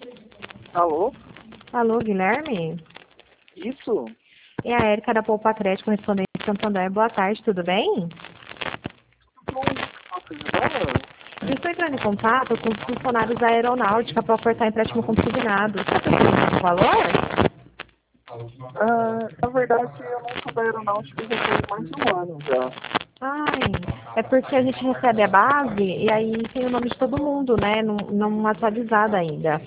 Alô? Alô, Guilherme? Isso? É a Érica da Poupa Crédito, correspondente de Santander. Boa tarde, tudo bem? Como posso ajudar? Eu estou entrando em contato com os funcionários da aeronáutica para ofertar empréstimo consignado. Você tem um valor? Na verdade, eu não sou da aeronáutica já tem mais de um ano já. Ai, é porque a gente recebe a base e aí tem o nome de todo mundo, né? Não atualizado ainda.